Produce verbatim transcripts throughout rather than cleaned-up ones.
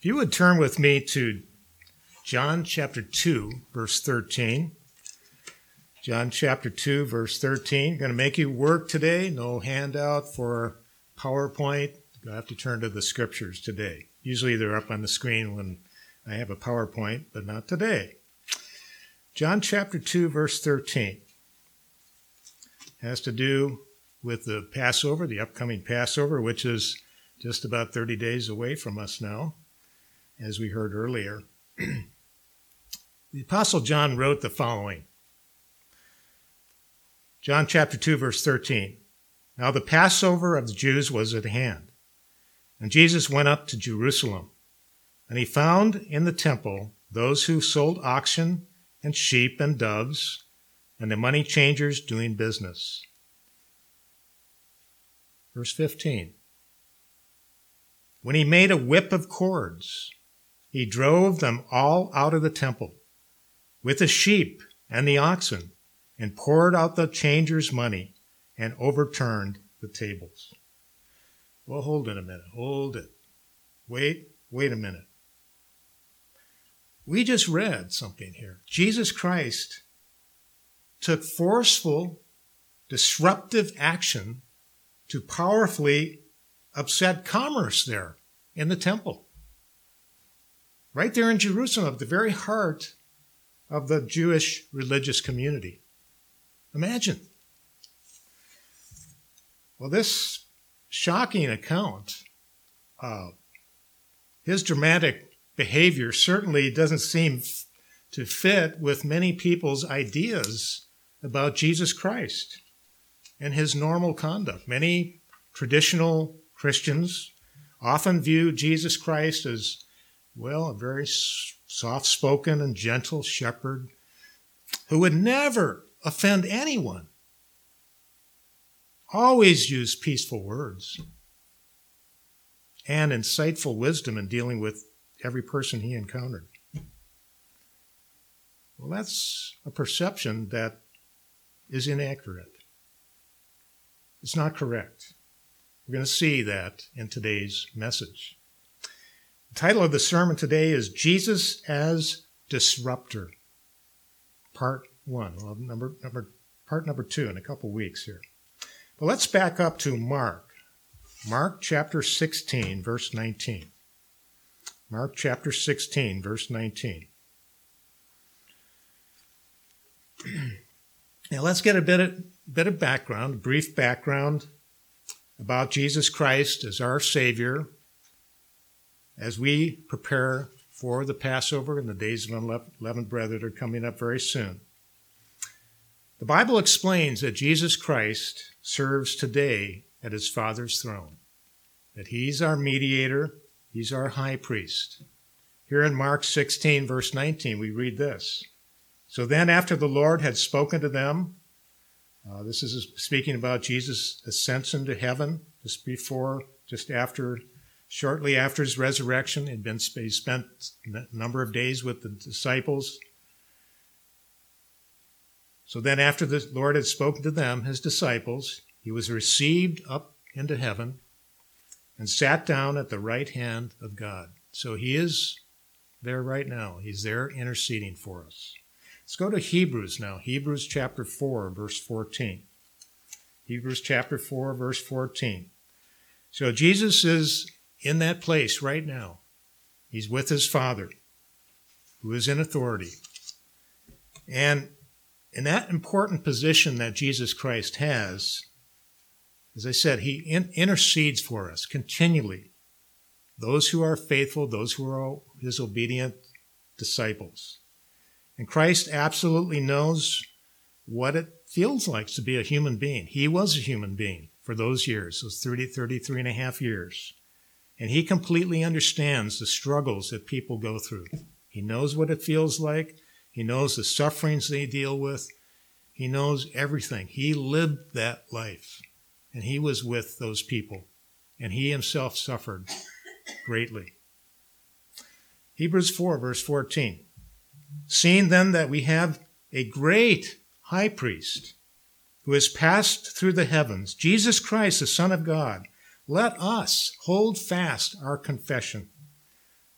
If you would turn with me to John chapter two, verse thirteen. John chapter two, verse thirteen. I'm going to make you work today. No handout for PowerPoint. You'll have to turn to the scriptures today. Usually they're up on the screen when I have a PowerPoint, but not today. John chapter two, verse thirteen. Has to do with the Passover, the upcoming Passover, which is just about thirty days away from us now, as we heard earlier. The Apostle John wrote the following. John chapter two, verse thirteen. Now the Passover of the Jews was at hand, and Jesus went up to Jerusalem, and he found in the temple those who sold oxen and sheep and doves, and the money changers doing business. Verse fifteen. When he made a whip of cords, he drove them all out of the temple with the sheep and the oxen, and poured out the changers' money and overturned the tables. Well, hold it a minute. Hold it. Wait, wait a minute. We just read something here. Jesus Christ took forceful, disruptive action to powerfully upset commerce there in the temple. Right there in Jerusalem, at the very heart of the Jewish religious community. Imagine. Well, this shocking account, uh, his dramatic behavior certainly doesn't seem f- to fit with many people's ideas about Jesus Christ and his normal conduct. Many traditional Christians often view Jesus Christ as, well, a very soft-spoken and gentle shepherd who would never offend anyone. Always use peaceful words and insightful wisdom in dealing with every person he encountered. Well, that's a perception that is inaccurate. It's not correct. We're going to see that in today's message. The title of the sermon today is Jesus as Disruptor, part one. Well, number, number, part number two in a couple weeks here. But let's back up to Mark. Mark chapter sixteen, verse nineteen. Mark chapter sixteen, verse nineteen. Now let's get a bit of, bit of background, a brief background about Jesus Christ as our Savior as we prepare for the Passover and the days of unleavened bread that are coming up very soon. The Bible explains that Jesus Christ serves today at his Father's throne, that he's our mediator, he's our high priest. Here in Mark sixteen, verse nineteen, we read this. So then after the Lord had spoken to them, uh, this is speaking about Jesus' ascension to heaven, just before, just after, shortly after his resurrection. He'd been, he spent a number of days with the disciples. So then after the Lord had spoken to them, his disciples, he was received up into heaven and sat down at the right hand of God. So he is there right now. He's there interceding for us. Let's go to Hebrews now. Hebrews chapter four, verse fourteen. Hebrews chapter four, verse fourteen. So Jesus is in that place right now. He's with his Father, who is in authority. And in that important position that Jesus Christ has, as I said, he in- intercedes for us continually. Those who are faithful, those who are his obedient disciples. And Christ absolutely knows what it feels like to be a human being. He was a human being for those years, those thirty, thirty-three and a half years. And he completely understands the struggles that people go through. He knows what it feels like. He knows the sufferings they deal with. He knows everything. He lived that life, and he was with those people, and he himself suffered greatly. Hebrews four, verse fourteen. Seeing then that we have a great high priest who has passed through the heavens, Jesus Christ, the Son of God, let us hold fast our confession.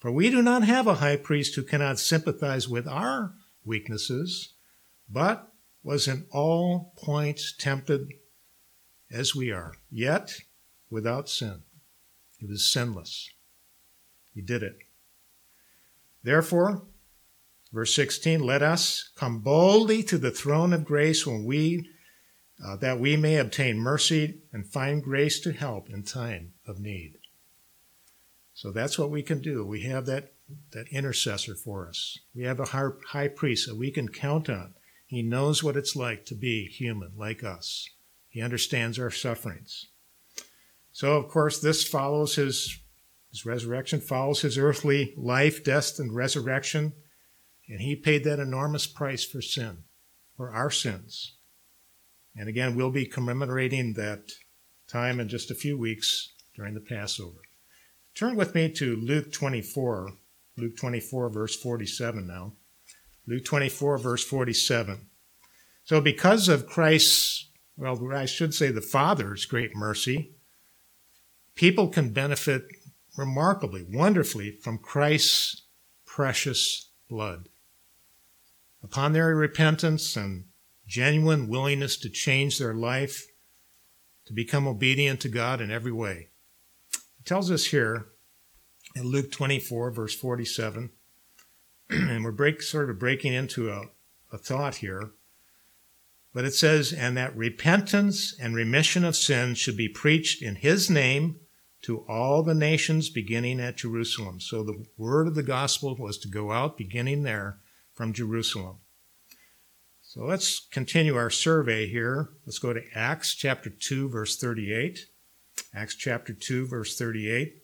For we do not have a high priest who cannot sympathize with our weaknesses, but was in all points tempted as we are, yet without sin. He was sinless. He did it. Therefore, verse sixteen, let us come boldly to the throne of grace when we, uh, that we may obtain mercy and find grace to help in time of need. So that's what we can do. We have that, that intercessor for us. We have a high priest that we can count on. He knows what it's like to be human like us. He understands our sufferings. So, of course, this follows his, his resurrection, follows his earthly life, death, and resurrection. And he paid that enormous price for sin, for our sins. And again, we'll be commemorating that time in just a few weeks during the Passover. Turn with me to Luke twenty-four, Luke twenty-four, verse forty-seven now. Luke twenty-four, verse forty-seven. So because of Christ's, well, I should say the Father's great mercy, people can benefit remarkably, wonderfully from Christ's precious blood. Upon their repentance and genuine willingness to change their life, to become obedient to God in every way. It tells us here in Luke twenty-four, verse forty-seven, and we're break, sort of breaking into a, a thought here, but it says, and that repentance and remission of sins should be preached in his name to all the nations beginning at Jerusalem. So the word of the gospel was to go out beginning there from Jerusalem. So let's continue our survey here. Let's go to Acts chapter two, verse thirty-eight. Acts chapter two, verse thirty-eight.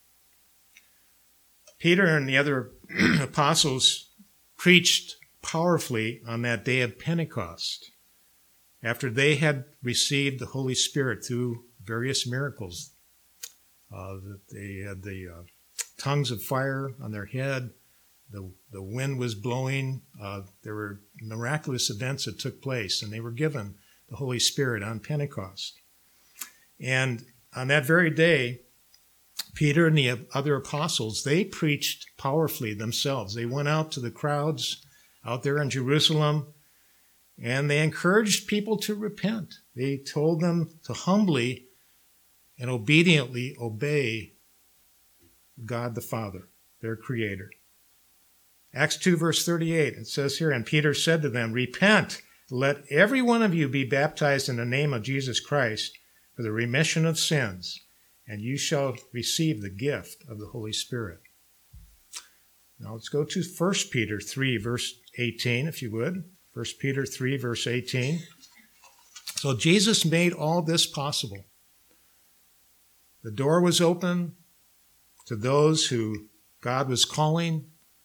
Peter and the other apostles preached powerfully on that day of Pentecost, after they had received the Holy Spirit through various miracles. Uh, they had the uh, tongues of fire on their head. The, the wind was blowing. Uh, there were miraculous events that took place, and they were given the Holy Spirit on Pentecost. And on that very day, Peter and the other apostles, they preached powerfully themselves. They went out to the crowds out there in Jerusalem, and they encouraged people to repent. They told them to humbly and obediently obey God the Father, their Creator. Acts two, verse thirty-eight, it says here, and Peter said to them, repent, let every one of you be baptized in the name of Jesus Christ for the remission of sins, and you shall receive the gift of the Holy Spirit. Now let's go to First Peter three, verse eighteen, if you would. First Peter three, verse eighteen. So Jesus made all this possible. The door was open to those who God was calling,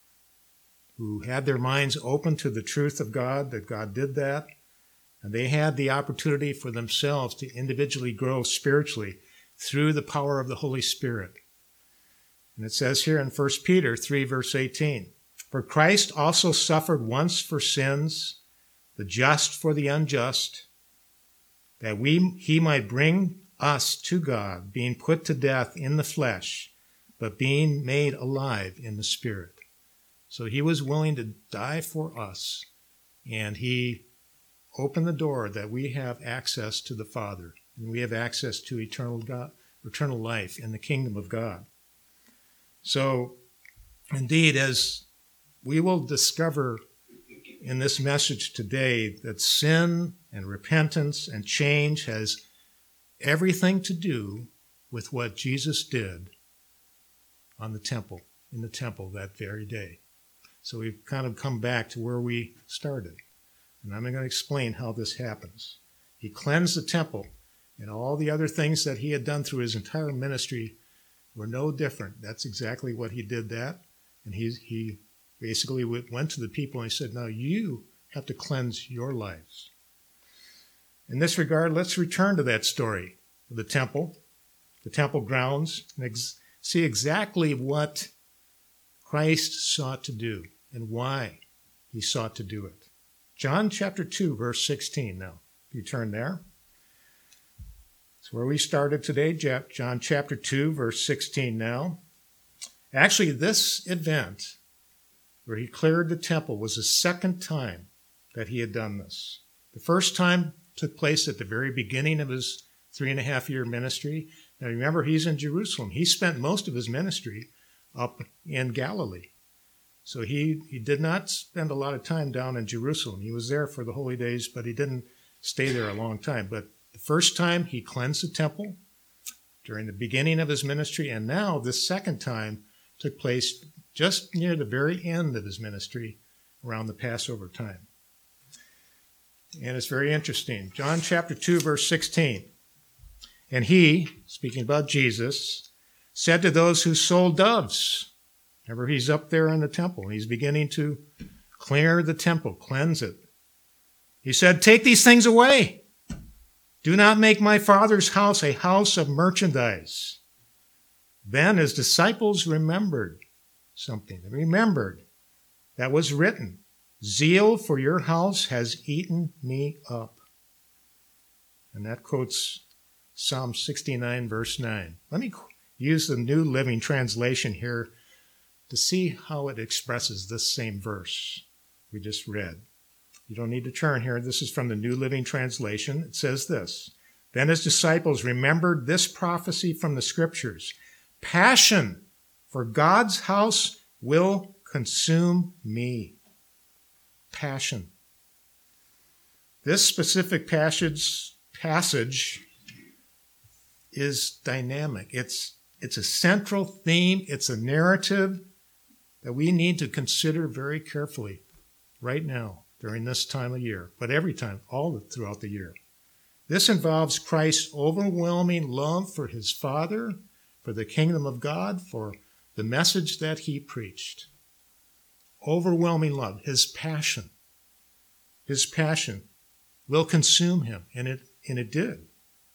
who had their minds open to the truth of God, that God did that. And they had the opportunity for themselves to individually grow spiritually through the power of the Holy Spirit. And it says here in First Peter three, verse eighteen, for Christ also suffered once for sins, the just for the unjust, that we he might bring us to God, being put to death in the flesh, but being made alive in the Spirit. So he was willing to die for us, and he opened the door that we have access to the Father, and we have access to eternal God, eternal life in the kingdom of God. So, indeed, as we will discover in this message today, that sin and repentance and change has everything to do with what Jesus did on the temple, in the temple that very day. So we've kind of come back to where we started. And I'm going to explain how this happens. He cleansed the temple, and all the other things that he had done through his entire ministry were no different. That's exactly what he did that. And he, he basically went to the people and he said, now you have to cleanse your lives. In this regard, let's return to that story of the temple, the temple grounds, and ex- see exactly what Christ sought to do and why he sought to do it. John chapter two, verse sixteen now. If you turn there. That's where we started today, John chapter two, verse sixteen now. Actually, this event where he cleared the temple was the second time that he had done this. The first time took place at the very beginning of his three and a half year ministry. Now remember, he's in Jerusalem. He spent most of his ministry up in Galilee. So he, he did not spend a lot of time down in Jerusalem. He was there for the holy days, but he didn't stay there a long time. But the first time he cleansed the temple during the beginning of his ministry, and now this second time took place just near the very end of his ministry, around the Passover time. And it's very interesting. John chapter two, verse sixteen. And he, speaking about Jesus, said to those who sold doves, remember, he's up there in the temple. He's beginning to clear the temple, cleanse it. He said, take these things away. Do not make my Father's house a house of merchandise. Then his disciples remembered something. They remembered that was written. Zeal for your house has eaten me up. And that quotes Psalm sixty-nine, verse nine. Let me use the New Living Translation here to see how it expresses this same verse we just read. You don't need to turn here. This is from the New Living Translation. It says this. Then his disciples remembered this prophecy from the Scriptures. Passion for God's house will consume me. Passion. This specific passage, passage is dynamic. It's, it's a central theme. It's a narrative that we need to consider very carefully right now during this time of year, but every time, all throughout the year. This involves Christ's overwhelming love for his Father, for the kingdom of God, for the message that he preached. Overwhelming love, his passion. His passion will consume him, and it, and it did.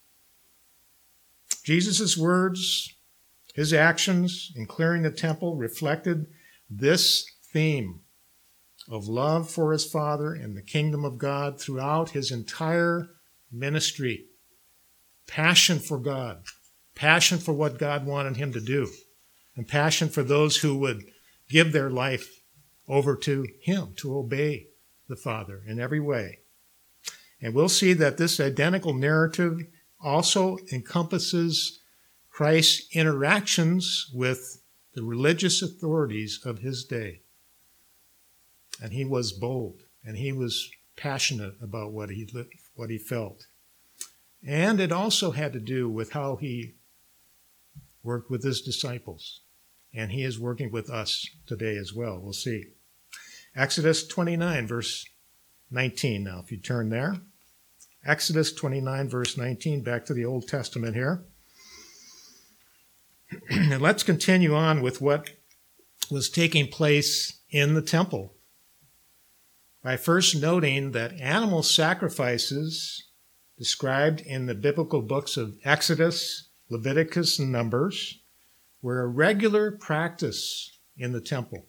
Jesus' words, his actions in clearing the temple reflected this theme of love for his Father and the kingdom of God throughout his entire ministry. Passion for God. Passion for what God wanted him to do. And passion for those who would give their life over to him, to obey the Father in every way. And we'll see that this identical narrative also encompasses Christ's interactions with the religious authorities of his day. And he was bold, and he was passionate about what he what he felt. And it also had to do with how he worked with his disciples. And he is working with us today as well. We'll see. Exodus twenty-nine, verse nineteen. Now, if you turn there. Exodus twenty-nine, verse nineteen, back to the Old Testament here. And let's continue on with what was taking place in the temple, by first noting that animal sacrifices described in the biblical books of Exodus, Leviticus, and Numbers were a regular practice in the temple.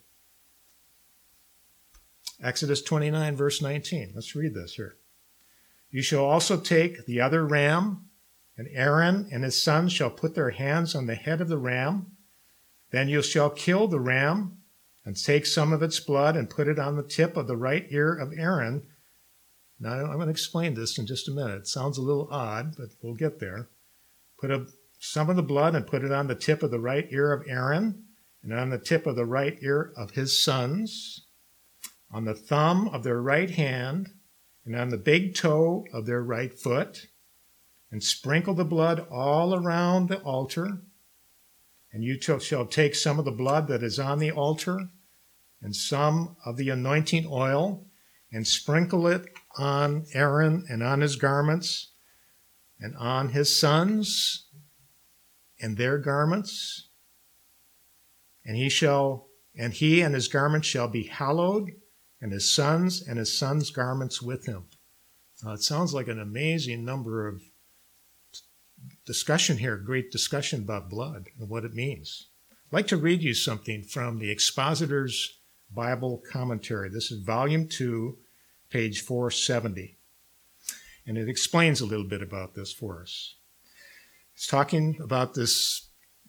Exodus twenty-nine, verse nineteen. Let's read this here. You shall also take the other ram, and Aaron and his sons shall put their hands on the head of the ram. Then you shall kill the ram, and take some of its blood and put it on the tip of the right ear of Aaron. Now, I'm going to explain this in just a minute. It sounds a little odd, but we'll get there. Put a, some of the blood and put it on the tip of the right ear of Aaron, and on the tip of the right ear of his sons, on the thumb of their right hand, and on the big toe of their right foot, and sprinkle the blood all around the altar. And you shall take some of the blood that is on the altar and some of the anointing oil and sprinkle it on Aaron and on his garments and on his sons and their garments. And he shall, and he and his garments shall be hallowed, and his sons and his sons' garments with him. Now, it sounds like an amazing number of discussion here, great discussion about blood and what it means. I'd like to read you something from the Expositor's Bible Commentary. This is volume two, page four seventy. And it explains a little bit about this for us. It's talking about this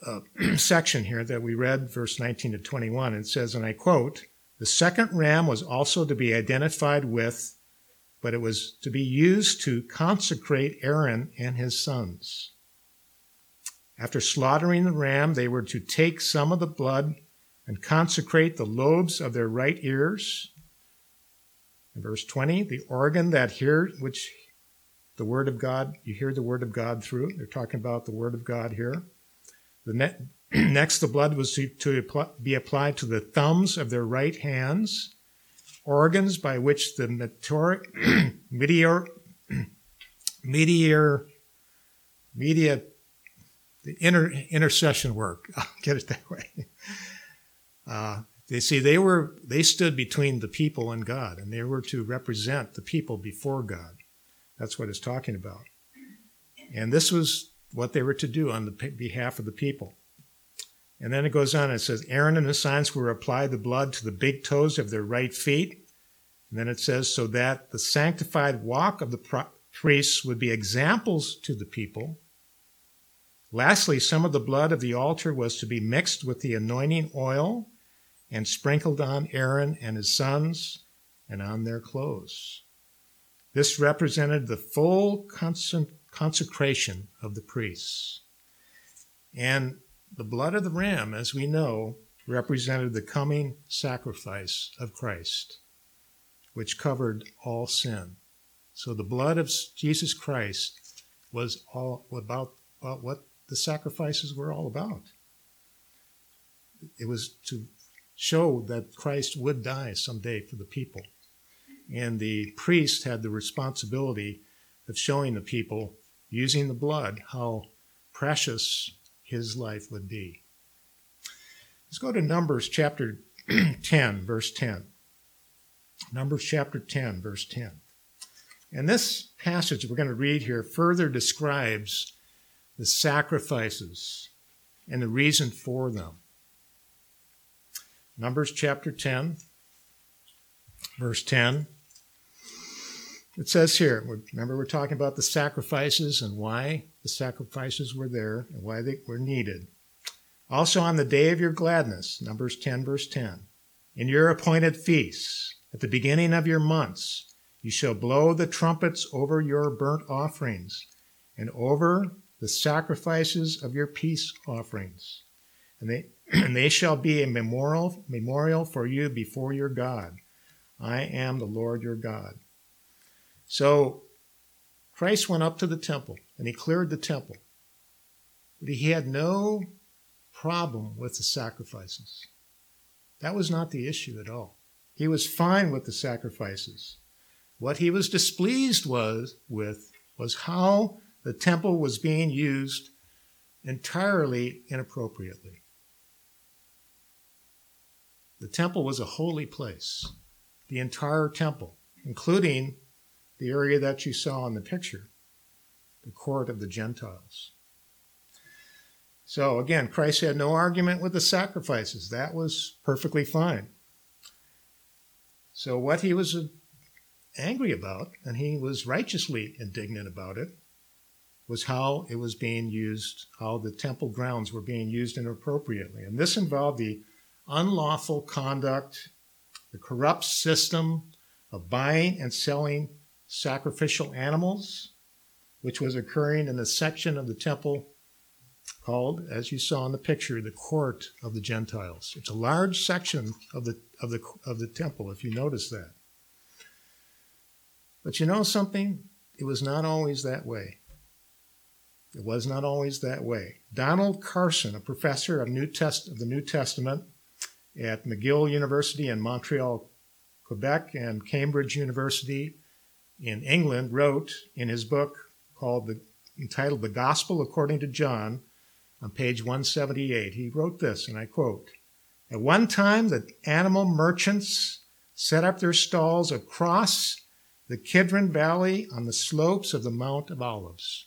uh, section here that we read, verse nineteen to twenty-one. It says, and I quote, "The second ram was also to be identified with, but it was to be used to consecrate Aaron and his sons. After slaughtering the ram, they were to take some of the blood and consecrate the lobes of their right ears." In verse twenty, "The organ that hears, which the word of God, you hear the word of God through." They're talking about the word of God here. The ne- next, the blood was to, to apply, be applied to the thumbs of their right hands, organs by which the meteor, meteor, meteor, media, the inter, intercession work. I'll get it that way. Uh, they see they were they stood between the people and God, and they were to represent the people before God. That's what it's talking about. And this was what they were to do on the behalf of the people. And then it goes on, it says, Aaron and his sons were to apply the blood to the big toes of their right feet. And then it says, so that the sanctified walk of the priests would be examples to the people. Lastly, some of the blood of the altar was to be mixed with the anointing oil and sprinkled on Aaron and his sons and on their clothes. This represented the full consecration of the priests. And the blood of the ram, as we know, represented the coming sacrifice of Christ, which covered all sin. So the blood of Jesus Christ was all about, about what the sacrifices were all about. It was to show that Christ would die someday for the people. And the priest had the responsibility of showing the people, using the blood, how precious his life would be. Let's go to Numbers chapter ten, verse ten. Numbers chapter ten, verse ten. And this passage we're going to read here further describes the sacrifices and the reason for them. Numbers chapter ten, verse ten. It says here, remember we're talking about the sacrifices and why the sacrifices were there and why they were needed. Also on the day of your gladness, Numbers ten, verse ten, in your appointed feasts, at the beginning of your months, you shall blow the trumpets over your burnt offerings and over the sacrifices of your peace offerings. And they, and they shall be a memorial, memorial for you before your God. I am the Lord your God. So Christ went up to the temple and he cleared the temple. But he had no problem with the sacrifices. That was not the issue at all. He was fine with the sacrifices. What he was displeased was with was how the temple was being used entirely inappropriately. The temple was a holy place, the entire temple, including the area that you saw in the picture, the court of the Gentiles. So again, Christ had no argument with the sacrifices. That was perfectly fine. So what he was angry about, and he was righteously indignant about it, was how it was being used, how the temple grounds were being used inappropriately. And this involved the unlawful conduct, the corrupt system of buying and selling sacrificial animals, which was occurring in the section of the temple called, as you saw in the picture, the court of the Gentiles. It's a large section of the of the of the temple, if you notice that. But you know something? It was not always that way. It was not always that way. Donald Carson, a professor of New Test of the New Testament at McGill University in Montreal, Quebec, and Cambridge University in England, wrote in his book called the, entitled The Gospel According to John, on page one seventy-eight, he wrote this, and I quote, "At one time, the animal merchants set up their stalls across the Kidron Valley on the slopes of the Mount of Olives."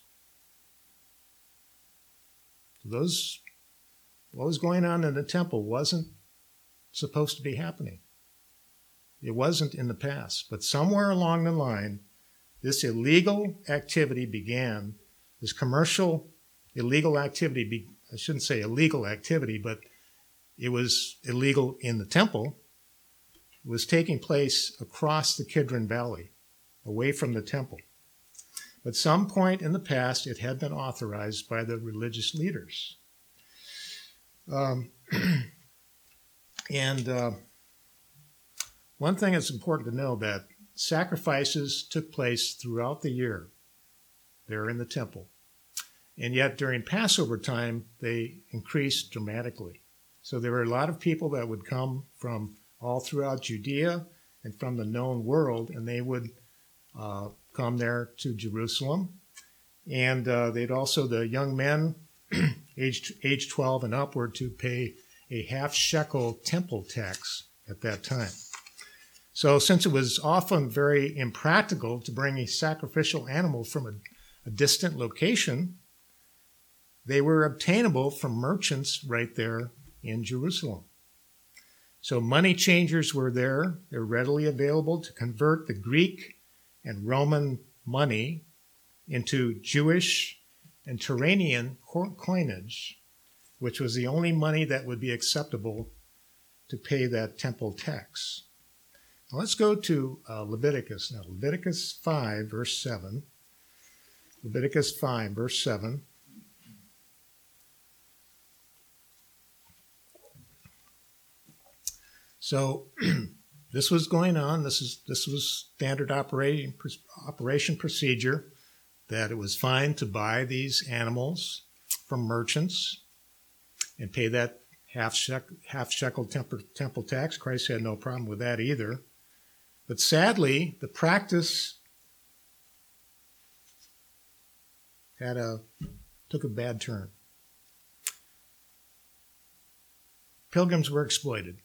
Those, what was going on in the temple wasn't supposed to be happening. It wasn't in the past, but somewhere along the line, this illegal activity began, this commercial illegal activity be, I shouldn't say illegal activity, but it was illegal in the temple. It was taking place across the Kidron Valley, away from the temple. At some point in the past, it had been authorized by the religious leaders. Um, and uh, one thing that's important to know, that sacrifices took place throughout the year there in the temple. And yet during Passover time, they increased dramatically. So there were a lot of people that would come from all throughout Judea and from the known world, and they would uh, come there to Jerusalem. And uh, they'd also, the young men, aged age twelve and upward, to pay a half shekel temple tax at that time. So since it was often very impractical to bring a sacrificial animal from a, a distant location, they were obtainable from merchants right there in Jerusalem. So money changers were there. They're readily available to convert the Greek and Roman money into Jewish and Turanian coinage, which was the only money that would be acceptable to pay that temple tax. Now let's go to uh, Leviticus now. Leviticus five, verse seven. Leviticus five, verse seven. So this was going on. This is this was standard operating operation procedure, that it was fine to buy these animals from merchants and pay that half shekel, half shekel temple, temple tax. Christ had no problem with that either. But sadly, the practice had a took a bad turn. Pilgrims were exploited.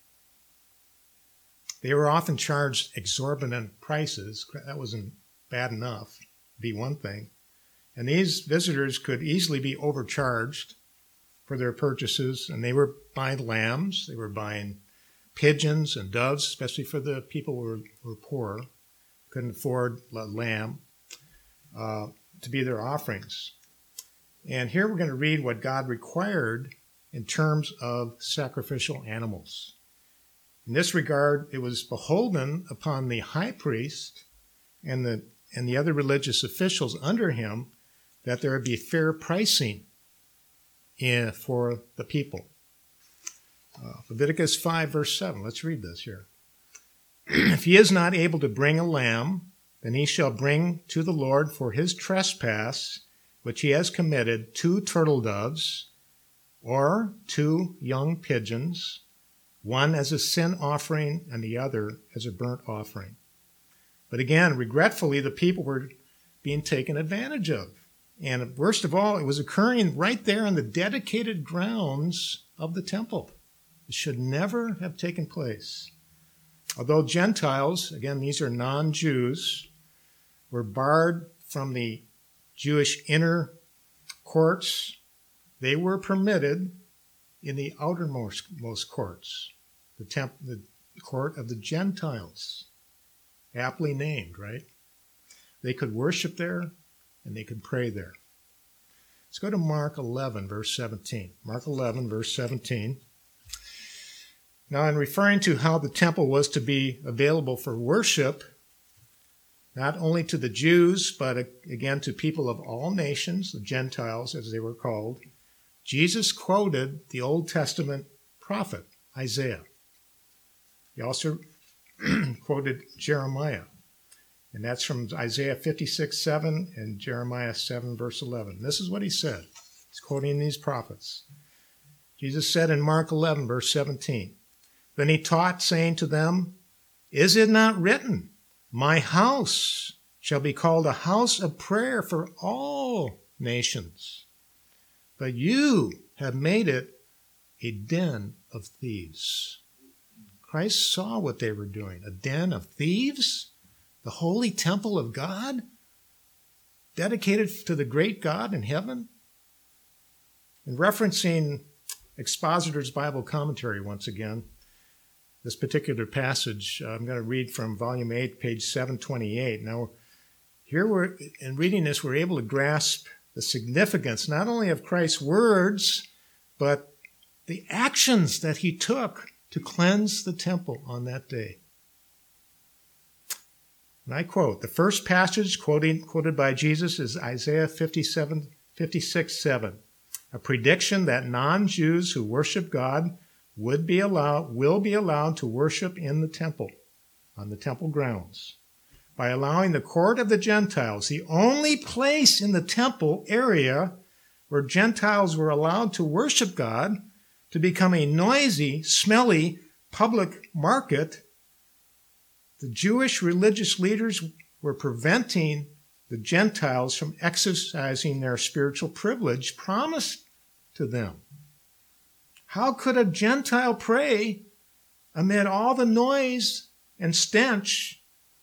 They were often charged exorbitant prices. That wasn't bad enough, be one thing. And these visitors could easily be overcharged for their purchases, and they were buying lambs, they were buying pigeons and doves, especially for the people who were, who were poor, couldn't afford a lamb, uh, to be their offerings. And here we're going to read what God required in terms of sacrificial animals. In this regard, it was beholden upon the high priest and the and the other religious officials under him that there would be fair pricing in, for the people. Uh, Leviticus five, verse seven. Let's read this here. If he is not able to bring a lamb, then he shall bring to the Lord for his trespass, which he has committed, two turtle doves or two young pigeons, one as a sin offering and the other as a burnt offering. But again, regretfully, the people were being taken advantage of. And worst of all, it was occurring right there on the dedicated grounds of the temple. It should never have taken place. Although Gentiles, again, these are non-Jews, were barred from the Jewish inner courts, they were permitted in the outermost most courts, the, temp, the court of the Gentiles, aptly named, right? They could worship there and they could pray there. Let's go to Mark eleven, verse seventeen. Mark eleven, verse seventeen. Now, in referring to how the temple was to be available for worship, not only to the Jews, but again to people of all nations, the Gentiles as they were called, Jesus quoted the Old Testament prophet, Isaiah. He also quoted Jeremiah, and that's from Isaiah fifty-six, seven and Jeremiah seven, verse eleven. This is what he said. He's quoting these prophets. Jesus said in Mark eleven, verse seventeen, Then he taught, saying to them, Is it not written, My house shall be called a house of prayer for all nations? But you have made it a den of thieves. Christ saw what they were doing. A den of thieves? The holy temple of God? Dedicated to the great God in heaven? In referencing Expositor's Bible Commentary once again, this particular passage, uh, I'm going to read from volume eight, page seven twenty-eight. Now, here we're, in reading this, we're able to grasp the significance not only of Christ's words, but the actions that he took to cleanse the temple on that day. And I quote, the first passage quoting, quoted by Jesus is Isaiah fifty-seven, fifty-six, seven, a prediction that non-Jews who worship God would be allowed, will be allowed to worship in the temple, on the temple grounds, by allowing the court of the Gentiles, the only place in the temple area where Gentiles were allowed to worship God, to become a noisy, smelly public market. The Jewish religious leaders were preventing the Gentiles from exercising their spiritual privilege promised to them. How could a Gentile pray amid all the noise and stench?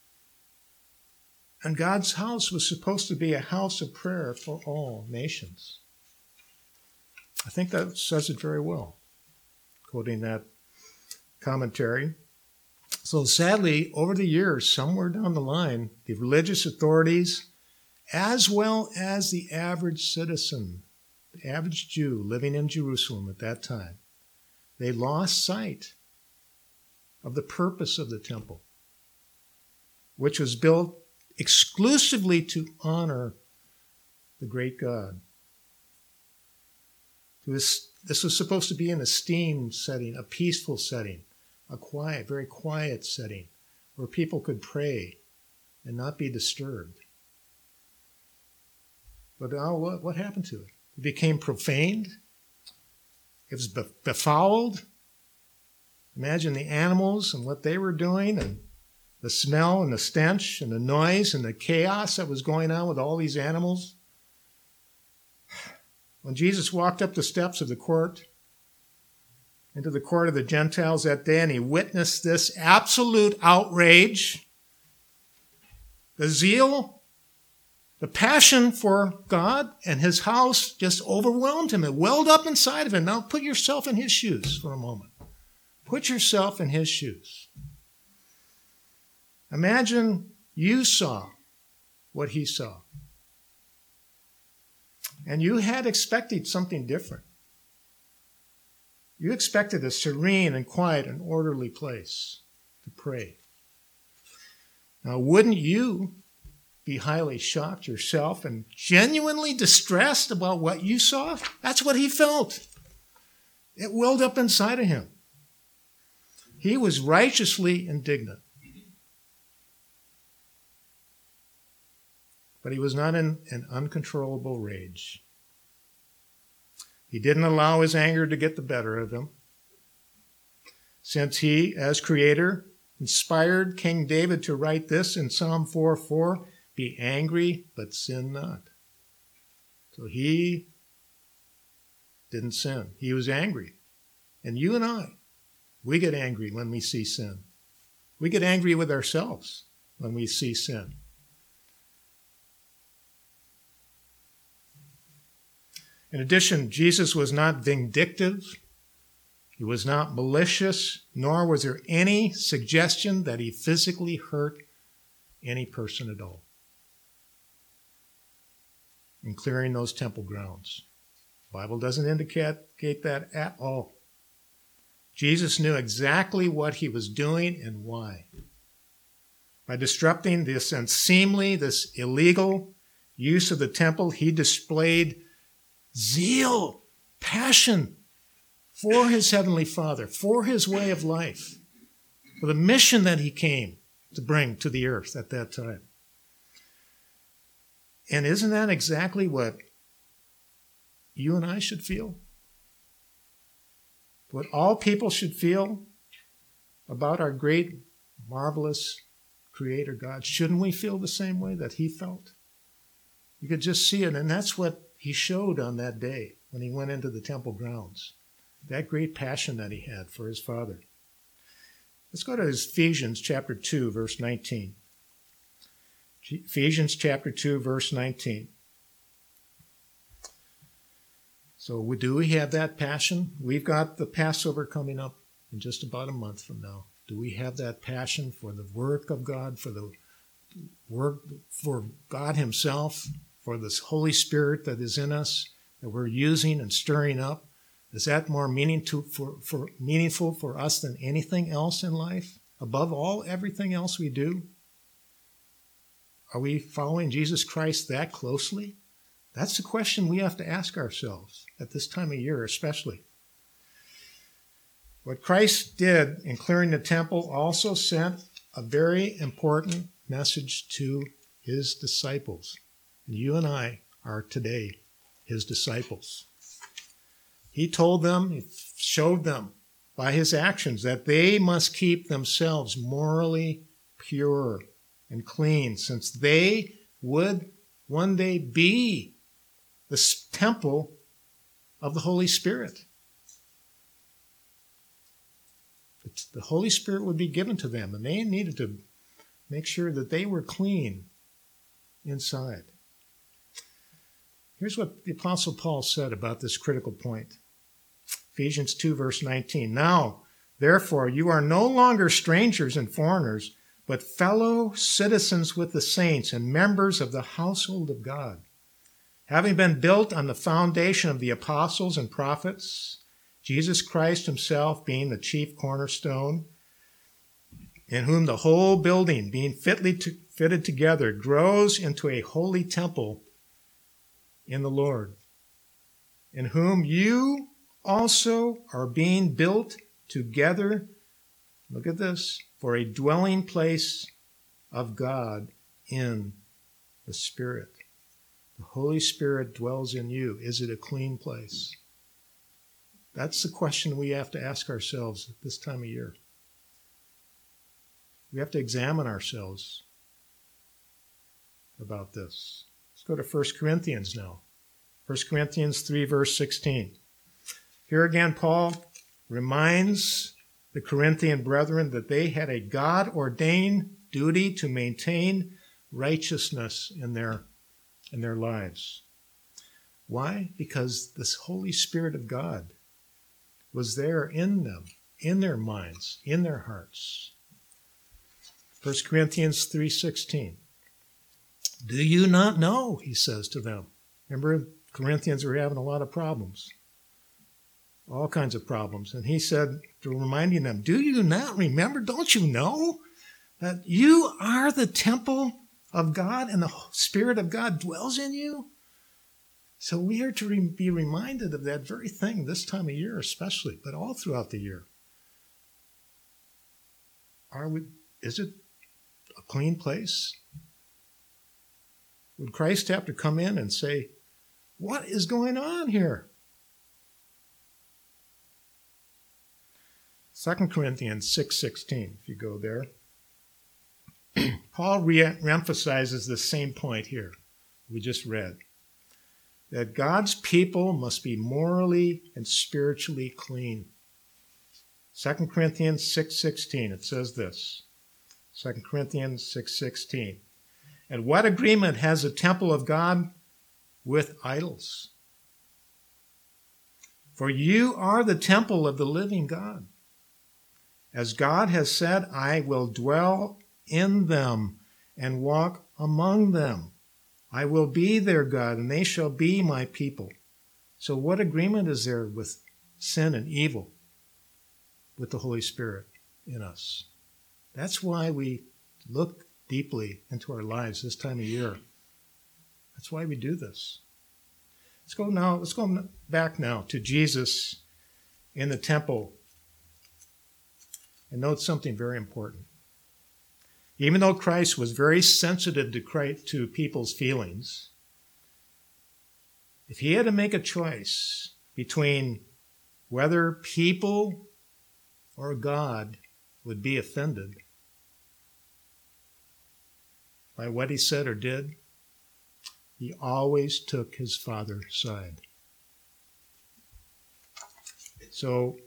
And God's house was supposed to be a house of prayer for all nations. I think that says it very well, quoting that commentary. So sadly, over the years, somewhere down the line, the religious authorities, as well as the average citizen, the average Jew living in Jerusalem at that time, they lost sight of the purpose of the temple, which was built exclusively to honor the great God. This, this was supposed to be an esteemed setting, a peaceful setting, a quiet, very quiet setting where people could pray and not be disturbed. But now what, what happened to it? It became profaned. It was befouled. Imagine the animals and what they were doing, and the smell and the stench and the noise and the chaos that was going on with all these animals. When Jesus walked up the steps of the court, into the court of the Gentiles that day, and he witnessed this absolute outrage, the zeal, the passion for God and his house just overwhelmed him. It welled up inside of him. Now put yourself in his shoes for a moment. Put yourself in his shoes. Imagine you saw what he saw. And you had expected something different. You expected a serene and quiet and orderly place to pray. Now, wouldn't you be highly shocked yourself and genuinely distressed about what you saw? That's what he felt. It welled up inside of him. He was righteously indignant. But he was not in an uncontrollable rage. He didn't allow his anger to get the better of him. Since he, as creator, inspired King David to write this in Psalm four four, be angry, but sin not. So he didn't sin. He was angry. And you and I, we get angry when we see sin. We get angry with ourselves when we see sin. In addition, Jesus was not vindictive. He was not malicious, nor was there any suggestion that he physically hurt any person at all in clearing those temple grounds. The Bible doesn't indicate that at all. Jesus knew exactly what he was doing and why. By disrupting this unseemly, this illegal use of the temple, he displayed zeal, passion for his heavenly Father, for his way of life, for the mission that he came to bring to the earth at that time. And isn't that exactly what you and I should feel? What all people should feel about our great, marvelous Creator God? Shouldn't we feel the same way that he felt? You could just see it, and that's what he showed on that day when he went into the temple grounds. That great passion that he had for his Father. Let's go to Ephesians chapter two, verse nineteen. Ephesians chapter two, verse nineteen. So do we have that passion? We've got the Passover coming up in just about a month from now. Do we have that passion for the work of God, for the work for God himself, for this Holy Spirit that is in us, that we're using and stirring up Is that more meaningful for, for, meaningful for us than anything else in life? Above all, everything else we do? Are we following Jesus Christ that closely? That's the question we have to ask ourselves at this time of year especially. What Christ did in clearing the temple also sent a very important message to his disciples. And you and I are today his disciples. He told them, he showed them by his actions that they must keep themselves morally pure and clean, since they would one day be the temple of the Holy Spirit. The Holy Spirit would be given to them, and they needed to make sure that they were clean inside. Here's what the Apostle Paul said about this critical point. Ephesians two, verse nineteen. Now, therefore, you are no longer strangers and foreigners, but fellow citizens with the saints and members of the household of God, having been built on the foundation of the apostles and prophets, Jesus Christ himself being the chief cornerstone, in whom the whole building, being fitly to, fitted together, grows into a holy temple in the Lord, in whom you also are being built together, look at this, for a dwelling place of God in the Spirit. The Holy Spirit dwells in you. Is it a clean place? That's the question we have to ask ourselves at this time of year. We have to examine ourselves about this. Let's go to First Corinthians now. First Corinthians three, verse sixteen. Here again, Paul reminds the Corinthian brethren that they had a God-ordained duty to maintain righteousness in their, in their lives. Why? Because this Holy Spirit of God was there in them, in their minds, in their hearts. First Corinthians three sixteen. Do you not know, he says to them. Remember, Corinthians were having a lot of problems. All kinds of problems. And he said, reminding them, do you not remember, don't you know that you are the temple of God and the Spirit of God dwells in you? So we are to re- be reminded of that very thing this time of year especially, but all throughout the year. Are we? Is it a clean place? Would Christ have to come in and say, what is going on here? Second Corinthians six sixteen, if you go there. Paul re-emphasizes the same point here we just read, that God's people must be morally and spiritually clean. Second Corinthians six sixteen, it says this. Second Corinthians six sixteen. And what agreement has the temple of God with idols? For you are the temple of the living God. As God has said, I will dwell in them and walk among them. I will be their God, and they shall be my people. So what agreement is there with sin and evil with the Holy Spirit in us? That's why we look deeply into our lives this time of year. That's why we do this. Let's go now. Let's go back now to Jesus in the temple and note something very important. Even though Christ was very sensitive to, Christ, to people's feelings, if he had to make a choice between whether people or God would be offended by what he said or did, he always took his Father's side. So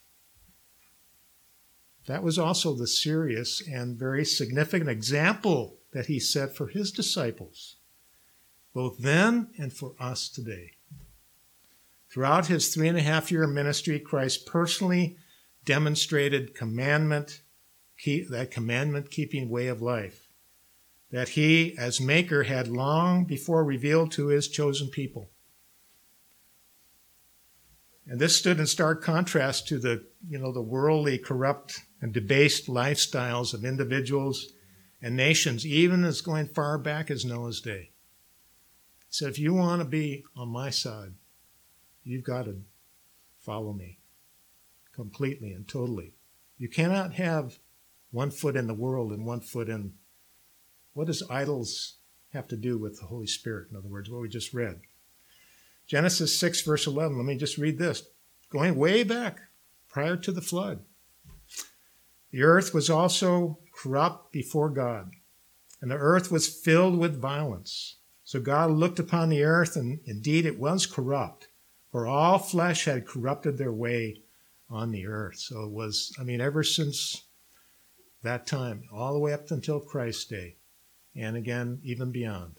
that was also the serious and very significant example that he set for his disciples, both then and for us today. Throughout his three and a half year ministry, Christ personally demonstrated commandment, keep, that commandment-keeping way of life that he, as maker, had long before revealed to his chosen people. And this stood in stark contrast to the, you know, the worldly, corrupt, and debased lifestyles of individuals and nations, even as going far back as Noah's day. He said, if you want to be on my side, you've got to follow me completely and totally. You cannot have one foot in the world and one foot in... What does idols have to do with the Holy Spirit? In other words, what we just read. Genesis six, verse eleven. Let me just read this. Going way back, prior to the flood. The earth was also corrupt before God, and the earth was filled with violence. So God looked upon the earth, and indeed it was corrupt, for all flesh had corrupted their way on the earth. So it was, I mean, ever since that time, all the way up until Christ's day, and again, even beyond.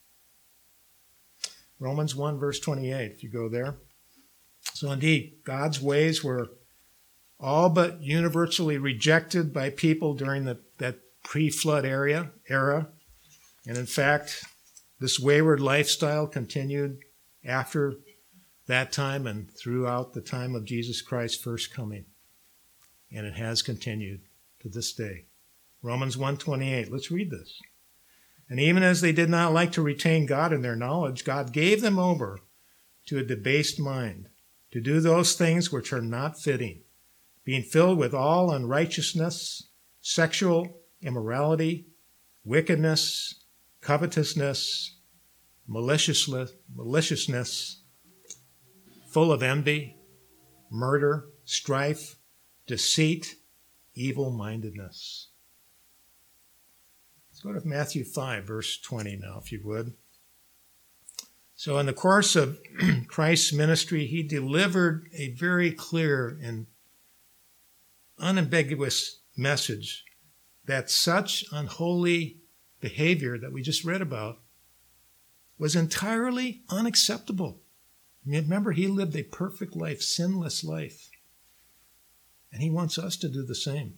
Romans one, verse twenty-eight, if you go there. So indeed, God's ways were all but universally rejected by people during the, that pre-flood area, era. And in fact, this wayward lifestyle continued after that time and throughout the time of Jesus Christ's first coming. And it has continued to this day. Romans one twenty-eight, let's read this. And even as they did not like to retain God in their knowledge, God gave them over to a debased mind, to do those things which are not fitting, being filled with all unrighteousness, sexual immorality, wickedness, covetousness, maliciousness, maliciousness, full of envy, murder, strife, deceit, evil-mindedness. Let's go to Matthew five, verse twenty now, if you would. So in the course of Christ's ministry, he delivered a very clear and unambiguous message that such unholy behavior that we just read about was entirely unacceptable. Remember, he lived a perfect life, sinless life. And he wants us to do the same.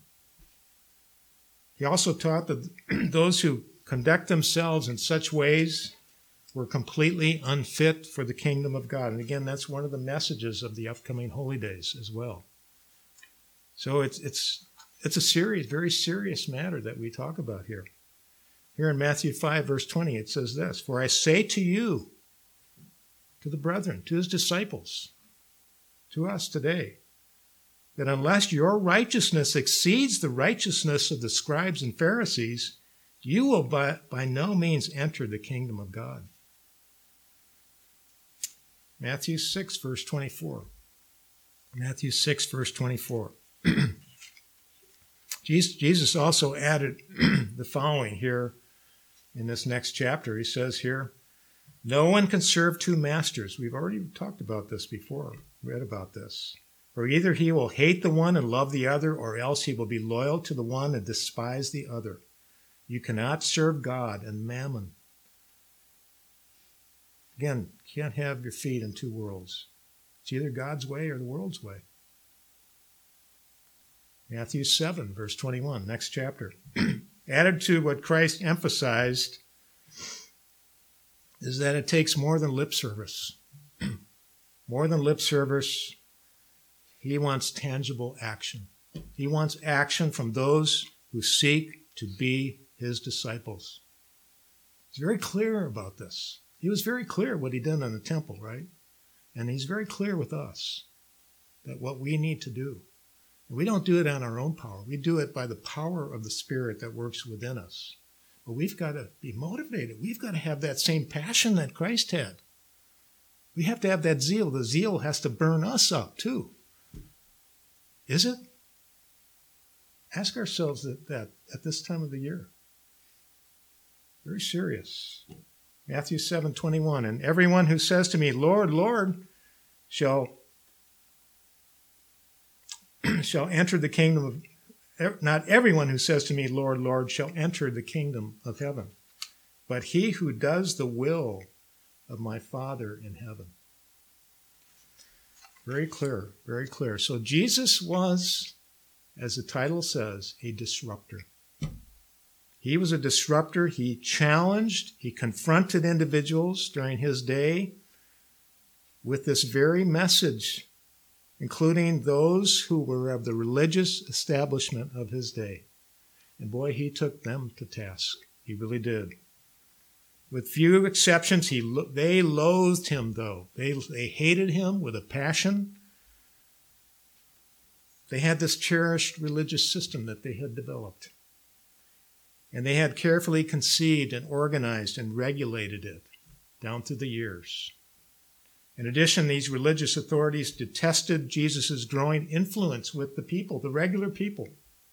He also taught that those who conduct themselves in such ways were completely unfit for the kingdom of God. And again, that's one of the messages of the upcoming holy days as well. So it's it's it's a serious, very serious matter that we talk about here. Here in Matthew five, verse twenty, it says this, "For I say to you," to the brethren, to his disciples, to us today, "that unless your righteousness exceeds the righteousness of the scribes and Pharisees, you will by, by no means enter the kingdom of God." Matthew six, verse twenty-four. Matthew six, verse twenty-four. Jesus also added the following here in this next chapter. He says here, "No one can serve two masters." We've already talked about this before, read about this. "For either he will hate the one and love the other, or else he will be loyal to the one and despise the other. You cannot serve God and mammon." Again, you can't have your feet in two worlds. It's either God's way or the world's way. Matthew seven, verse twenty-one, next chapter. Added to what Christ emphasized is that it takes more than lip service. More than lip service. He wants tangible action. He wants action from those who seek to be his disciples. He's very clear about this. He was very clear what he did in the temple, right? And he's very clear with us that what we need to do. And we don't do it on our own power. We do it by the power of the Spirit that works within us. But we've got to be motivated. We've got to have that same passion that Christ had. We have to have that zeal. The zeal has to burn us up too. Is it? Ask ourselves that, that at this time of the year. Very serious. Matthew seven twenty-one, "And everyone who says to me, 'Lord, Lord,' shall, shall enter the kingdom of... Not everyone who says to me, 'Lord, Lord,' shall enter the kingdom of heaven, but he who does the will of my Father in heaven." Very clear, very clear. So Jesus was, as the title says, a disruptor. He was a disruptor. He challenged, he confronted individuals during his day with this very message including those who were of the religious establishment of his day. And boy, he took them to task. He really did. With few exceptions, he lo- they loathed him, though. They, they hated him with a passion. They had this cherished religious system that they had developed. And they had carefully conceived and organized and regulated it down through the years. In addition, these religious authorities detested Jesus' growing influence with the people, the regular people,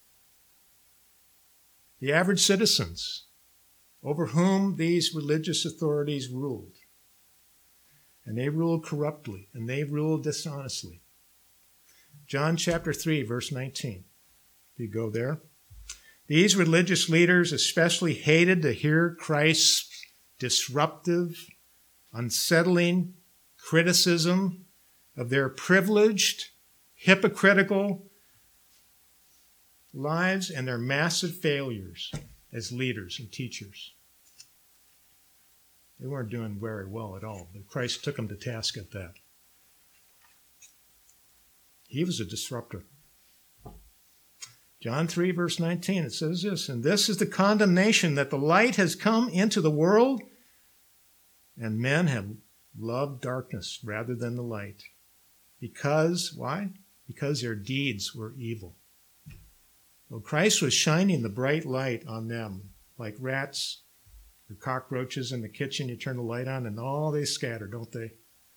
the average citizens, over whom these religious authorities ruled. And they ruled corruptly, and they ruled dishonestly. John chapter three, verse nineteen. If you go there. These religious leaders especially hated to hear Christ's disruptive, unsettling criticism of their privileged, hypocritical lives and their massive failures as leaders and teachers. They weren't doing very well at all, but Christ took them to task at that. He was a disruptor. John three, verse nineteen, it says this, "And this is the condemnation, that the light has come into the world, and men have loved darkness rather than the light. Because, why? Because their deeds were evil." Well, Christ was shining the bright light on them, like rats or cockroaches in the kitchen. You turn the light on and all they scatter, don't they?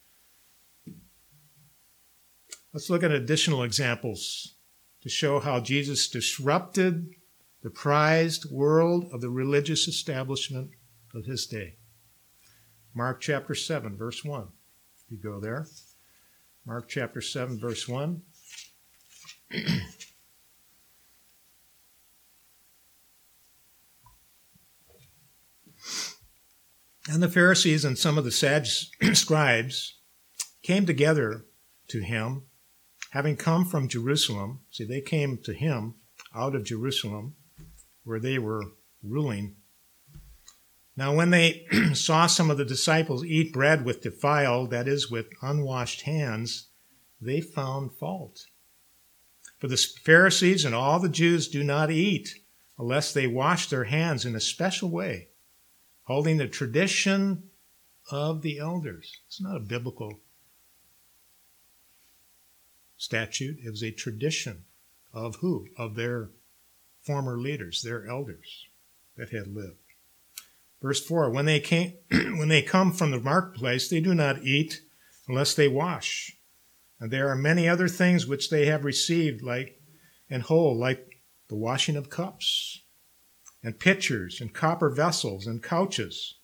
Let's look at additional examples to show how Jesus disrupted the prized world of the religious establishment of his day. Mark chapter seven, verse one. If you go there. Mark chapter seven, verse one. And the Pharisees and some of the Sadducees, scribes, came together to him, having come from Jerusalem. See, they came to him out of Jerusalem, where they were ruling. Now, when they saw some of the disciples eat bread with defiled, that is, with unwashed hands, they found fault. For the Pharisees and all the Jews do not eat unless they wash their hands in a special way, holding the tradition of the elders. It's not a biblical statute. It was a tradition of who? Of their former leaders, their elders that had lived. Verse four, when they came, when they come from the marketplace, they do not eat unless they wash. And there are many other things which they have received, like and whole, like the washing of cups, and pitchers, and copper vessels, and couches.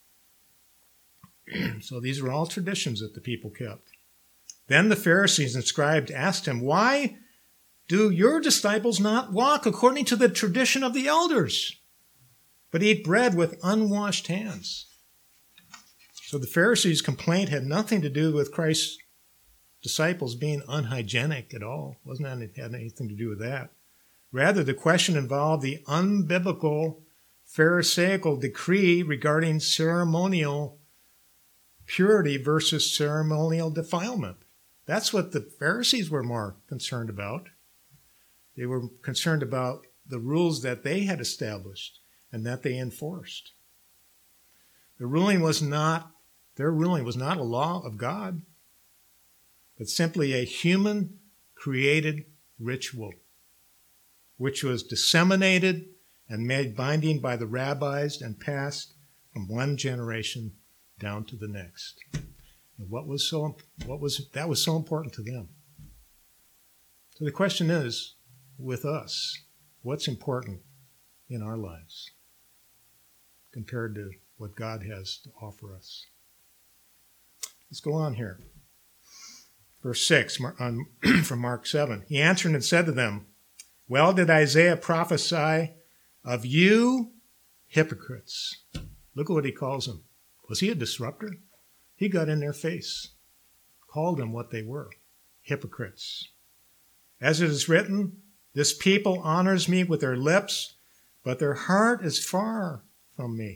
So these were all traditions that the people kept. Then the Pharisees and scribes asked him, "Why do your disciples not walk according to the tradition of the elders, but eat bread with unwashed hands?" So the Pharisees' complaint had nothing to do with Christ's disciples being unhygienic at all. It wasn't it had anything to do with that. Rather, the question involved the unbiblical Pharisaical decree regarding ceremonial purity versus ceremonial defilement. That's what the Pharisees were more concerned about. They were concerned about the rules that they had established and that they enforced. The ruling was not, their ruling was not a law of God, but simply a human-created ritual, which was disseminated and made binding by the rabbis and passed from one generation down to the next. And what was so what was that was so important to them. So the question is, with us, what's important in our lives compared to what God has to offer us? Let's go on here. Verse six from Mark seven. He answered and said to them, "Well did Isaiah prophesy of you hypocrites." Look at what he calls them. Was he a disruptor? He got in their face, called them what they were, hypocrites. "As it is written, this people honors me with their lips, but their heart is far from me."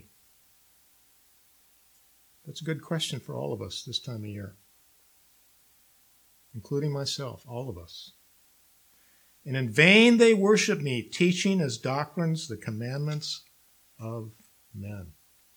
That's a good question for all of us this time of year. including myself, all of us. And in vain they worship me, teaching as doctrines the commandments of men.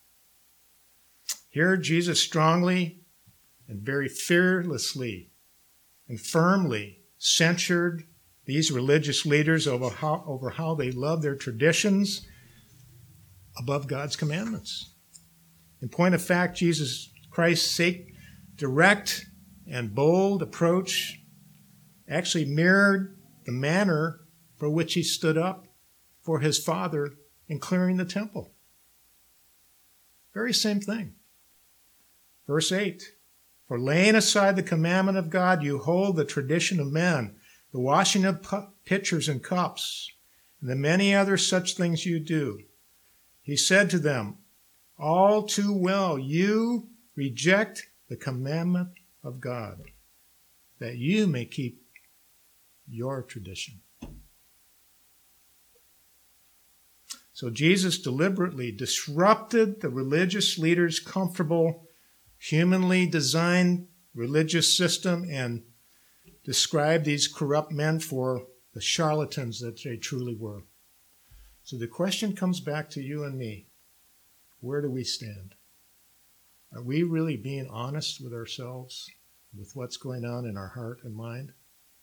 Here Jesus strongly and very fearlessly and firmly censured these religious leaders over how, over how they love their traditions above God's commandments. In point of fact, Jesus Christ's sake, direct and bold approach actually mirrored the manner for which he stood up for his Father in clearing the temple. Very same thing. Verse eight, for laying aside the commandment of God, you hold the tradition of men, the washing of pitchers and cups, and the many other such things you do. He said to them, all too well, you reject the commandment of God, that you may keep your tradition. So Jesus deliberately disrupted the religious leaders' comfortable, humanly designed religious system and described these corrupt men for the charlatans that they truly were. So the question comes back to you and me. Where do we stand? Are we really being honest with ourselves, with what's going on in our heart and mind?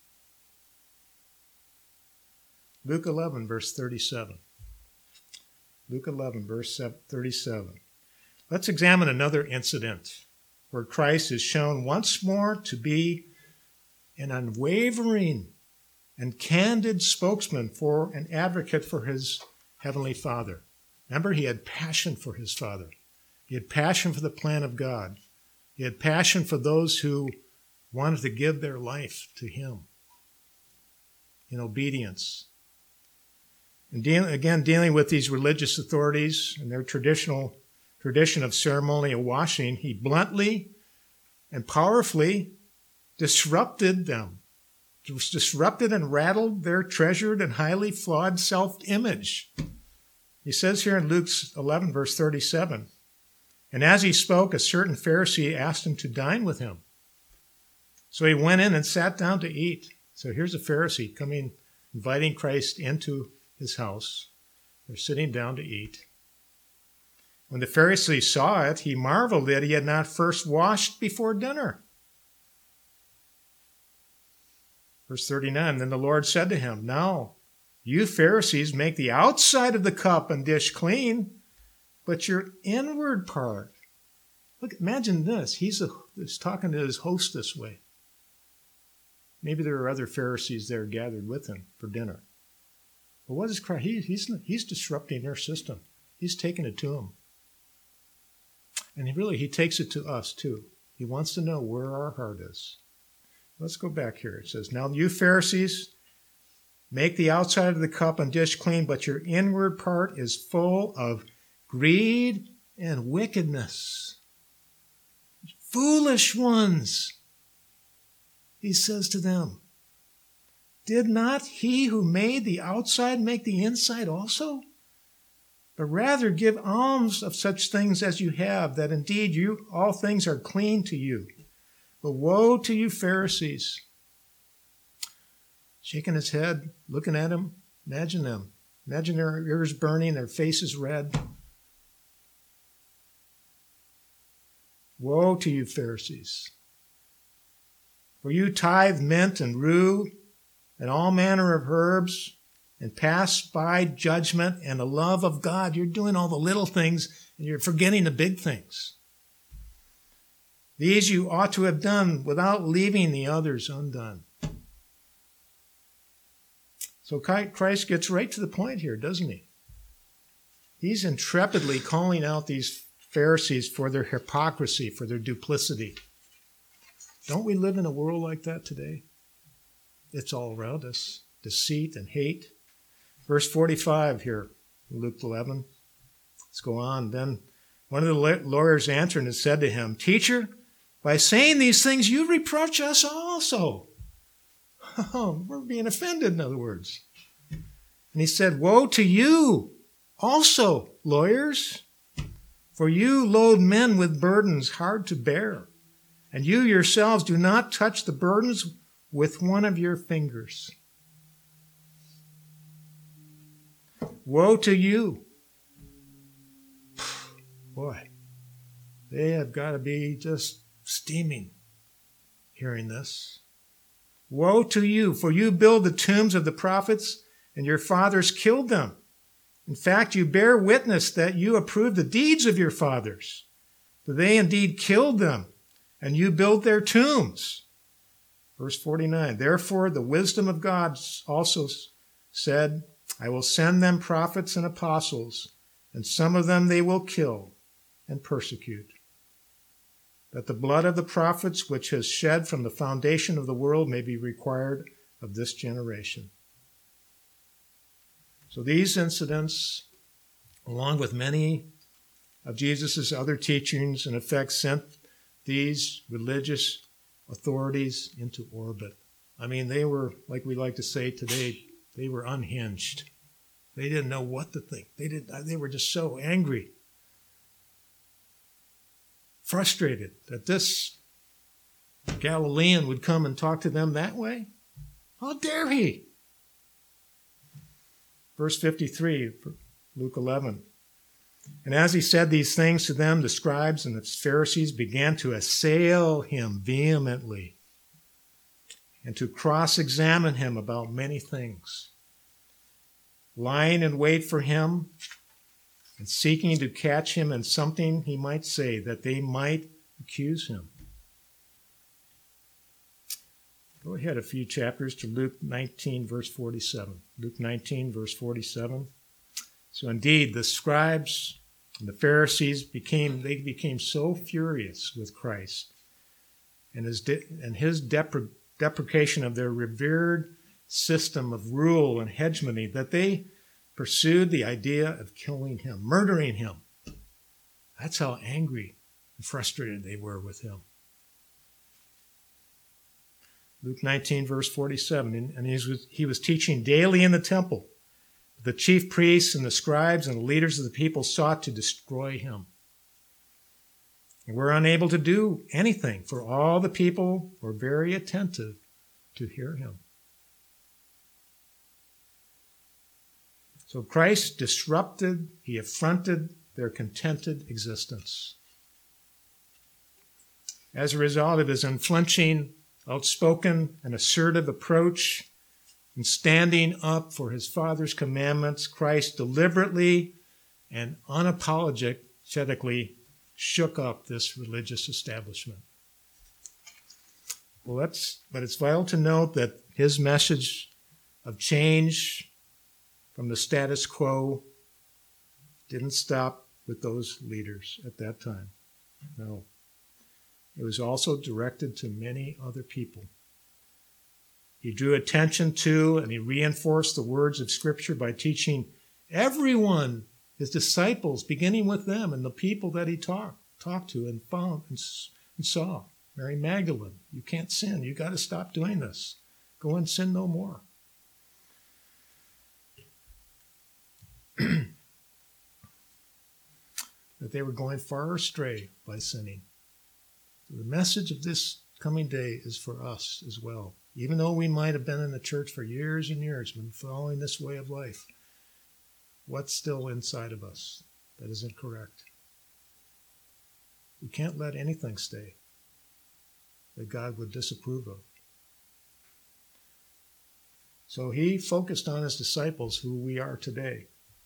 Luke eleven, verse thirty-seven. Luke eleven, verse thirty-seven. Let's examine another incident where Christ is shown once more to be an unwavering and candid spokesman for an advocate for his heavenly Father. Remember, he had passion for his Father. He had passion for the plan of God. He had passion for those who wanted to give their life to him in obedience. And deal, again, dealing with these religious authorities and their traditional tradition of ceremonial washing, he bluntly and powerfully disrupted them. It was disrupted and rattled their treasured and highly flawed self-image. He says here in Luke eleven, verse thirty-seven, and as he spoke, a certain Pharisee asked him to dine with him. So he went in and sat down to eat. So here's a Pharisee coming, inviting Christ into his house. They're sitting down to eat. When the Pharisee saw it, he marveled that he had not first washed before dinner. Verse thirty-nine, then the Lord said to him, now, you Pharisees make the outside of the cup and dish clean, but your inward part. Look, imagine this. He's, a, he's talking to his host this way. Maybe there are other Pharisees there gathered with him for dinner. But what is Christ? He, he's, he's disrupting their system. He's taking it to them. And he really, he takes it to us too. He wants to know where our heart is. Let's go back here. It says, now you Pharisees make the outside of the cup and dish clean, but your inward part is full of greed and wickedness. Foolish ones, he says to them. Did not he who made the outside make the inside also? But rather give alms of such things as you have, that indeed you all things are clean to you. But woe to you Pharisees. Shaking his head, looking at him, imagine them. Imagine their ears burning, their faces red. Woe to you Pharisees. For you tithe mint and rue and all manner of herbs, and pass by judgment and the love of God. You're doing all the little things, and you're forgetting the big things. These you ought to have done without leaving the others undone. So Christ gets right to the point here, doesn't he? He's intrepidly calling out these Pharisees for their hypocrisy, for their duplicity. Don't we live in a world like that today? It's all around us. Deceit and hate. Verse forty-five here, Luke eleven. Let's go on. Then one of the lawyers answered and said to him, Teacher, by saying these things, you reproach us also. Oh, we're being offended, in other words. And he said, woe to you also, lawyers, for you load men with burdens hard to bear, and you yourselves do not touch the burdens with one of your fingers. Woe to you. Boy, they have got to be just steaming hearing this. Woe to you, for you build the tombs of the prophets, and your fathers killed them. In fact, you bear witness that you approve the deeds of your fathers, for they indeed killed them, and you built their tombs. Verse forty-nine, therefore the wisdom of God also said, I will send them prophets and apostles, and some of them they will kill and persecute, that the blood of the prophets which has shed from the foundation of the world may be required of this generation. So these incidents, along with many of Jesus' other teachings, in effect sent these religious authorities into orbit. I mean, they were, like we like to say today, they were unhinged. They didn't know what to think. They didn't. They were just so angry, frustrated that this Galilean would come and talk to them that way. How dare he? Verse fifty-three, Luke eleven. And as he said these things to them, the scribes and the Pharisees began to assail him vehemently and to cross-examine him about many things, lying in wait for him and seeking to catch him in something he might say, that they might accuse him. Go ahead a few chapters to Luke nineteen, verse forty-seven. Luke nineteen, verse forty-seven. So indeed, the scribes and the Pharisees became, they became so furious with Christ and his, de- and his depre- deprecation of their revered system of rule and hegemony that they pursued the idea of killing him, murdering him. That's how angry and frustrated they were with him. Luke nineteen, verse forty-seven, and he was, he was teaching daily in the temple. The chief priests and the scribes and the leaders of the people sought to destroy him. And were unable to do anything, for all the people were very attentive to hear him. So Christ disrupted, he affronted their contented existence. As a result of his unflinching, outspoken, and assertive approach in standing up for his Father's commandments, Christ deliberately and unapologetically shook up this religious establishment. Well, that's, but it's vital to note that his message of change from the status quo didn't stop with those leaders at that time. No. It was also directed to many other people. He drew attention to and he reinforced the words of Scripture by teaching everyone, his disciples, beginning with them and the people that he talked, talked to and found and, and saw. Mary Magdalene, you can't sin. You got to stop doing this. Go and sin no more. That they were going far astray by sinning. The message of this coming day is for us as well. Even though we might have been in the church for years and years, been following this way of life, what's still inside of us that isn't correct? We can't let anything stay that God would disapprove of. So he focused on his disciples, who we are today.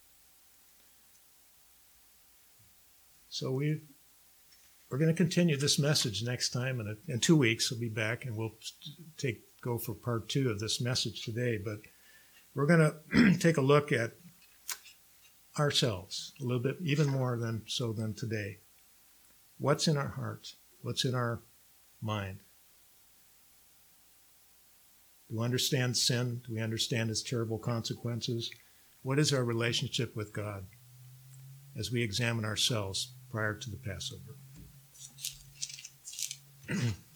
So we, we're going to continue this message next time. And in two weeks, we'll be back and we'll take go for part two of this message today. But we're going to take a look at ourselves a little bit, even more than so than today. What's in our heart? What's in our mind? Do we understand sin? Do we understand its terrible consequences? What is our relationship with God as we examine ourselves prior to the Passover?